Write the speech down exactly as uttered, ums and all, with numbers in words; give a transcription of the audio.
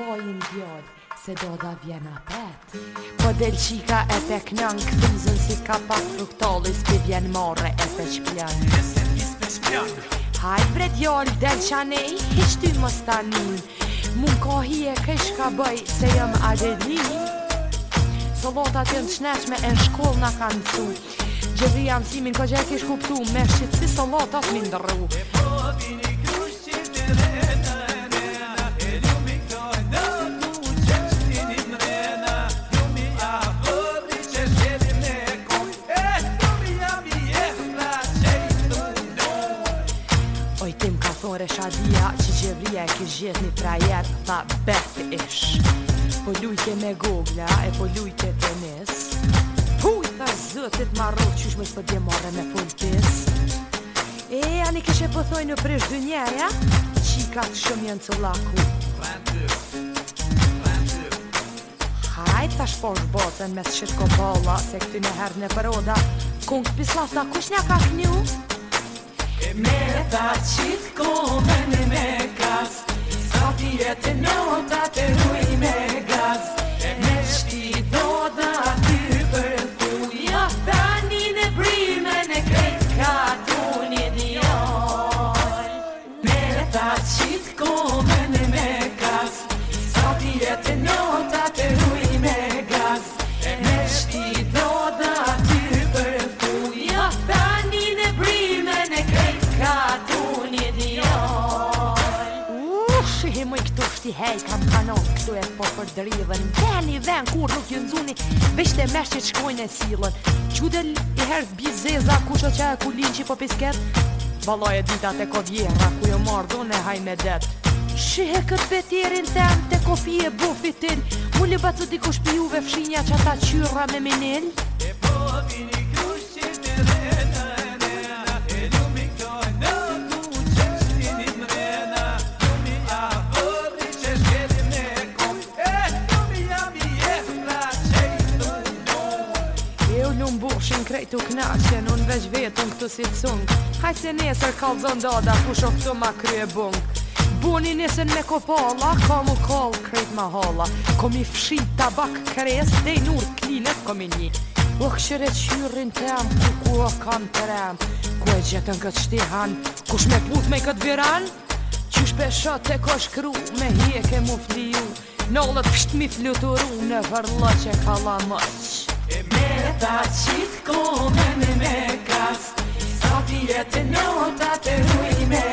vojnë djallë, se do da vjen apet. Po del qika e te knan, këthizën si ka pak fruktalli, s'pi vjen marre e pe qpjan. Hajt bre djallë, del qanej, hiq ty mos tanin, mun ka hije kësh ka bëj, se jëm adelin. Solotat jën shneshme e në shkoll na kanë cu, gjëvria mësimin ko gjë e kish kuptu, me shqit si solotat mi ndërru. Oj tim ka thore shadia, që gjëvria e kish gjithë një prajet, tha beth ish. Po lujtje me gogla, e po lujtje tenis. Puj, tha zëtit marrot, qysh me s'po dje marre me fultis. E, ani kishe pëthoj në prish dë njeja, qikat shumë jenë të laku. Hajt, ta shposh botën me s'qit kopalla, se këty në herë në përoda. Kung pislafta, kush nja ka knju? Me ta qit komen me kas, sa ti jetë nota të ruj me gaz. Me shti do da ty për thuja, tani në brime në krejt ka tu një djall. Me ta qit komen me kas, sa ti jetë nota të ruj me gaz. Me shti do da ty për thuja, tani në brime në krejt ka tu një djall. Shihi mëj këtu shti hej, kam kanon këtu e po për drivën. Veni ven kur nuk jën zuni, veçte mesh që shkojnë e silën. Qudel i herë bizeza, kusho që e kulin që po pisket. Valoj e ditat e kodjera, ku jo mardun e haj me det. Shihe këtë betjerin tem, te kofi e bufitin. Mulli bacu dikush pi juve fshinja që ata qyra me menil. E po vini kush që të rena e nena, e lumi këtoj në tu qeshti një mrena. Lumi a vëdri që shkeli me kom, e lumi jam i jefra që i thuno. E u lumë bushin krejtu knaqen, unë veç vetën këtu si cung. Haj se nesër kalzon dada, kusho këtu ma krye bung. Buni nesën me kopalla, ka mu kall krejt ma halla. Kom i fshit tabak kres, dej nur klinet kom i një. O këshire qyrin tem, ku ku o kam të rem. Ku e gjetën këtë shtihan, kush me put me këtë viran? Qysh peshot e ko shkru, me hjeke mu fliju. Nollët psht mi fluturu, në vërla që ka la mëq. E me ta qit komen me kas, sa ti jetë nota të ruj me